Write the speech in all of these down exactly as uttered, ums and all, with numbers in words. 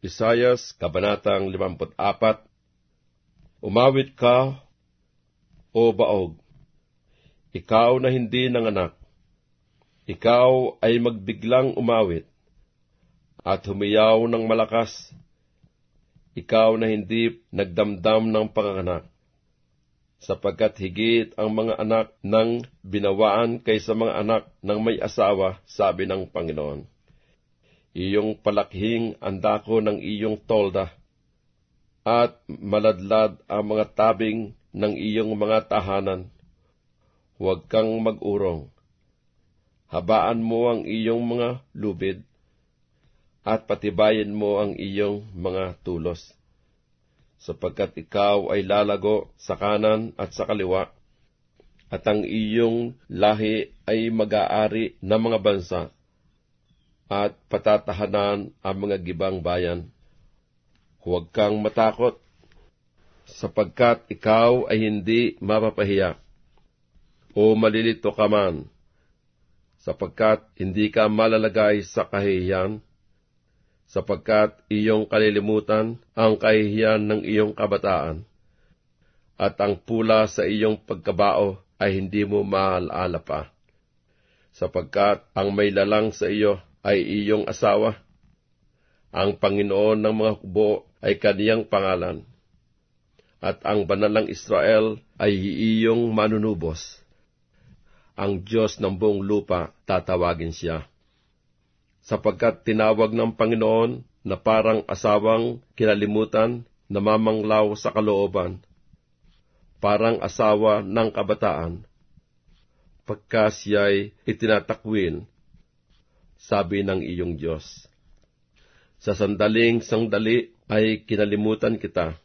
Isayas, Kabanatang limampu't apat. Umawit ka, o baog, ikaw na hindi nanganak. Ikaw ay magbiglang umawit, at humiyaw ng malakas, ikaw na hindi nagdamdam ng panganganak. Sapagkat higit ang mga anak ng binawaan kaysa mga anak ng may asawa, sabi ng Panginoon. Iyong palakhing ang dako ng iyong tolda, at maladlad ang mga tabing ng iyong mga tahanan. Huwag kang mag-urong. Habaan mo ang iyong mga lubid, at patibayin mo ang iyong mga tulos. Sapagkat ikaw ay lalago sa kanan at sa kaliwa, at ang iyong lahi ay mag-aari ng mga bansa, at patatahanan ang mga gibang bayan. Huwag kang matakot, sapagkat ikaw ay hindi mapapahiya, o malilito ka man, sapagkat hindi ka malalagay sa kahihiyan, sapagkat iyong kalilimutan ang kahihiyan ng iyong kabataan, at ang pula sa iyong pagkabao ay hindi mo maalaala pa, sapagkat ang may lalang sa iyo ay iyong asawa. Ang Panginoon ng mga hukbo ay kaniyang pangalan, at ang banal ng Israel ay iyong manunubos. Ang Diyos ng buong lupa, tatawagin siya. Sapagkat tinawag ng Panginoon na parang asawang kinalimutan, namamanglaw sa kalooban, parang asawa ng kabataan, pagka siya'y itinatakwil, sabi ng iyong Diyos. Sa sandaling sandali ay kinalimutan kita,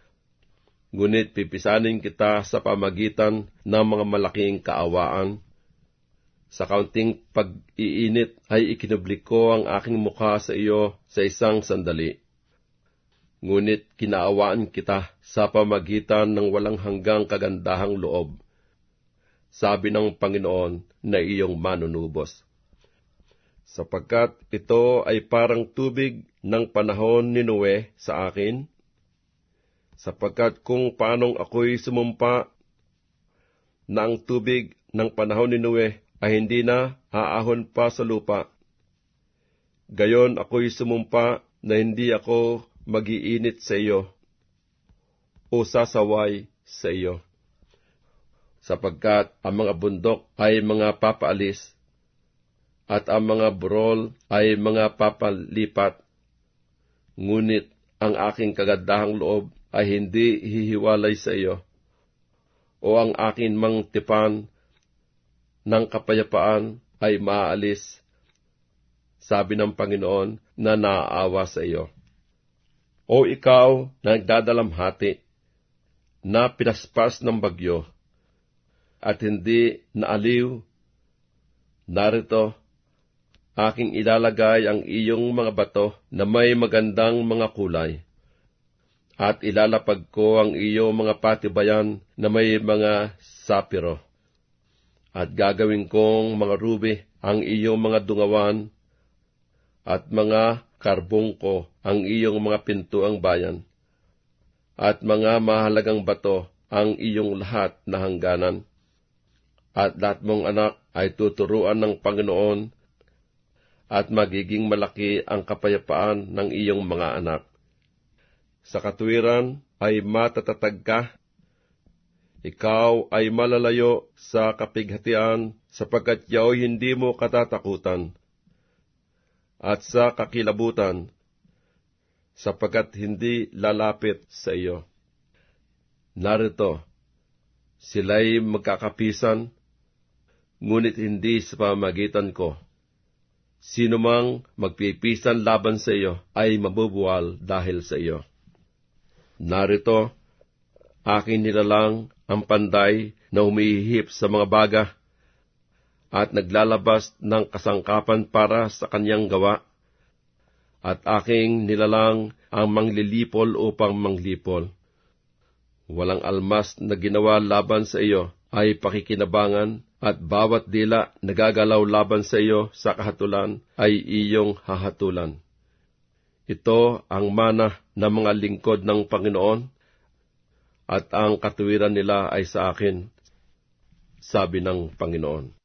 ngunit pipisanin kita sa pamagitan ng mga malaking kaawaan. Sa kaunting pag-iinit ay ikinublik ko ang aking mukha sa iyo sa isang sandali. Ngunit kinaawaan kita sa pamagitan ng walang hanggang kagandahang loob, sabi ng Panginoon na iyong manunubos. Sapagkat ito ay parang tubig ng panahon ni Noe sa akin, sapagkat kung paanong ako'y sumumpa na ang tubig ng panahon ni Noe ay hindi na aahon pa sa lupa, gayon ako'y sumumpa na hindi ako mag-iinit sa iyo o sasaway sa iyo. Sapagkat ang mga bundok ay mga papaalis, at ang mga burol ay mga papalipat, ngunit ang aking kagandahang loob ay hindi hihiwalay sa iyo, o ang aking mang tipan ng kapayapaan ay maaalis, sabi ng Panginoon na naaawa sa iyo. O ikaw na nagdadalamhati, na pinaspas ng bagyo, at hindi naaliw, narito, aking ilalagay ang iyong mga bato na may magandang mga kulay, at ilalapag ko ang iyong mga patibayan na may mga sapiro, at gagawin kong mga ruby ang iyong mga dungawan, at mga karbong ko ang iyong mga pintuang bayan, at mga mahalagang bato ang iyong lahat na hangganan. At lahat mong anak ay tuturuan ng Panginoon, at magiging malaki ang kapayapaan ng iyong mga anak. Sa katuwiran ay matatatag ka, ikaw ay malalayo sa kapighatian, sapagkat yao'y hindi mo katatakutan, at sa kakilabutan, sapagkat hindi lalapit sa iyo. Narito, sila'y magkakapisan, ngunit hindi sa pamamagitan ko. Sino mang magpipisan laban sa iyo ay mabubuwal dahil sa iyo. Narito, akin nilalang ang panday na humihip sa mga baga, at naglalabas ng kasangkapan para sa kanyang gawa, at aking nilalang ang manglilipol upang manglipol. Walang almas na ginawa laban sa iyo ay pakikinabangan, at bawat dila nagagalaw laban sa iyo sa kahatulan ay iyong hahatulan. Ito ang mana ng mga lingkod ng Panginoon, at ang katuwiran nila ay sa akin, sabi ng Panginoon.